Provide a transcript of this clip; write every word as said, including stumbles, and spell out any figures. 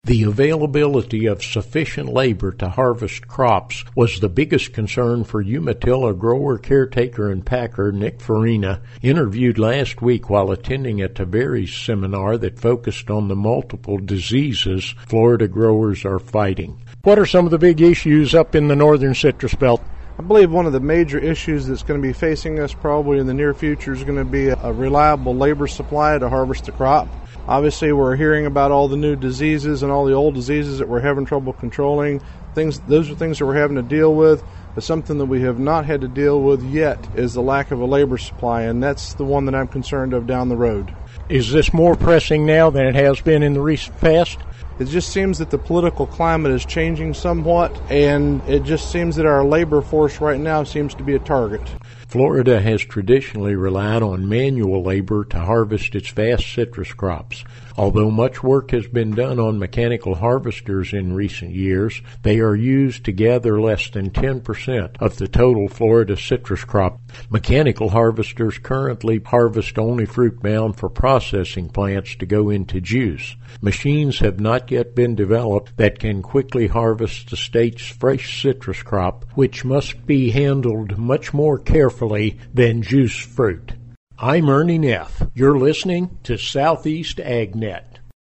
The availability of sufficient labor to harvest crops was the biggest concern for Umatilla grower, caretaker, and packer Nick Farina, interviewed last week while attending a Tavares seminar that focused on the multiple diseases Florida growers are fighting. What are some of the big issues up in the northern citrus belt? I believe one of the major issues that's going to be facing us probably in the near future is going to be a reliable labor supply to harvest the crop. Obviously, we're hearing about all the new diseases and all the old diseases that we're having trouble controlling. Things, those are things that we're having to deal with, but something that we have not had to deal with yet is the lack of a labor supply, and that's the one that I'm concerned of down the road. Is this more pressing now than it has been in the recent past? It just seems that the political climate is changing somewhat, and it just seems that our labor force right now seems to be a target. Florida has traditionally relied on manual labor to harvest its vast citrus crops. Although much work has been done on mechanical harvesters in recent years, they are used to gather less than ten percent of the total Florida citrus crop. Mechanical harvesters currently harvest only fruit bound for processing plants to go into juice. Machines have not yet been developed that can quickly harvest the state's fresh citrus crop, which must be handled much more carefully than juice fruit. I'm Ernie Neff. You're listening to Southeast AgNet.